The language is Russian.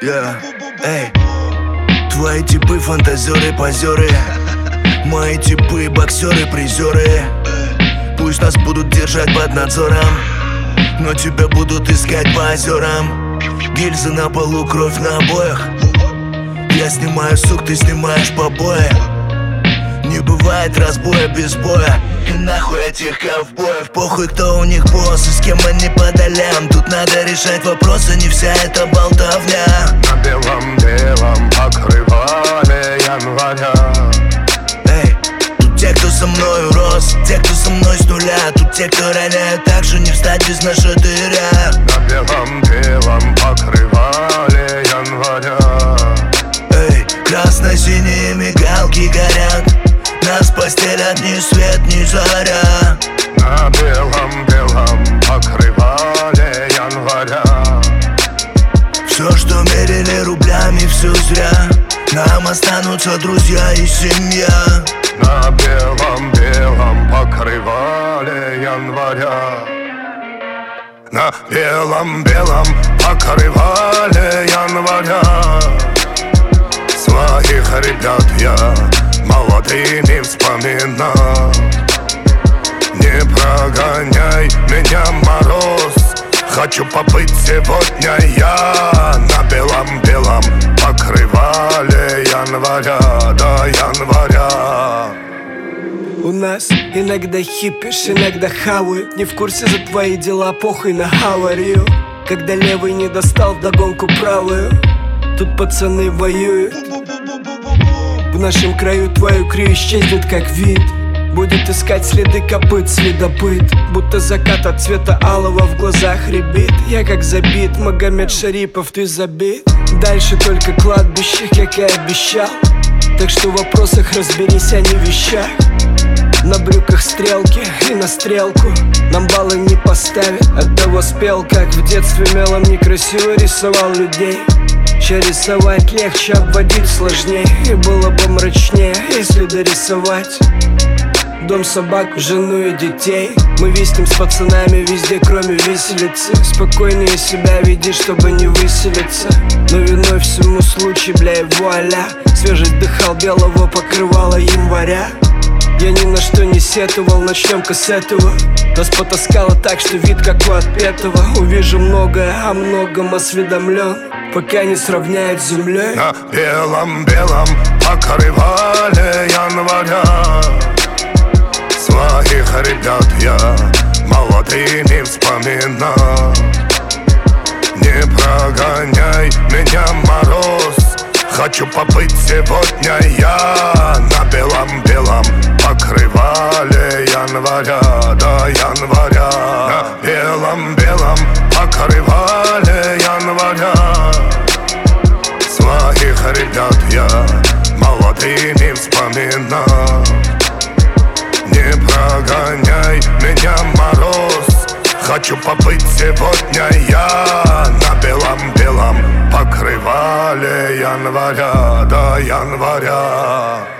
Эй, твои типы фантазеры, позеры, мои типы боксеры, призеры. Пусть нас будут держать под надзором, но тебя будут искать по озерам. Гильзы на полу, кровь на обоях. Я снимаю сук, ты снимаешь побои. Не бывает разбоя без боя. И нахуй этих ковбоев. Похуй, кто у них босс и с кем они по долям. Тут надо решать вопросы, не вся эта болтовня. На белом-белом покрывале января. Эй, тут те, кто со мною рос, те, кто со мной с нуля. Тут те, кто роняют так же, не встать без нашатыря. На белом-белом покрывале января. Эй, красно-синие мигалки горят, нас постелят ни свет, ни заря. На белом-белом покрывале января. Все, что мерили рублями, все зря. Нам останутся друзья и семья. На белом-белом покрывале января. На белом-белом покрывале января. Своих ребят я молодыми вспоминал. Не прогоняй меня, мороз, хочу побыть сегодня я. На белом-белом покрывале января, до января. У нас иногда хипишь, иногда хавают. Не в курсе за твои дела, похуй на аварию. Когда левый не достал вдогонку правую, тут пацаны воюют. В нашем краю твою крию исчезнет как вид. Будет искать следы копыт следопыт. Будто закат от цвета алого в глазах рябит. Я как забит, Магомед Шарипов, ты забит. Дальше только кладбище, как и обещал. Так что в вопросах разберись, а не в вещах. На брюках стрелки и на стрелку нам баллы не поставят. Оттого спел, как в детстве мелом некрасиво рисовал людей. Че рисовать легче, обводить сложнее. И было бы мрачнее, если дорисовать дом, собак, жену и детей. Мы виснем с пацанами везде, кроме виселицы. Спокойнее себя веди, чтобы не выселиться. Но виной всему случай, бля, и вуаля. Свежесть дыхал белого покрывала января. Я ни на что не сетовал, начнем-ка с этого. Нас потаскало так, что вид как у отпетого. Увижу многое, о многом осведомлен, пока не сравняют с землей. На белом-белом покрывале января. Своих ребят я молодыми вспоминал. Не прогоняй меня, мороз, хочу побыть сегодня я. На белом-белом покрывале января, до января. На белом-белом покрывале января. Своих ребят я молодыми вспоминал. Не прогоняй меня, мороз, хочу побыть сегодня я. На белом-белом покрывале января, до января.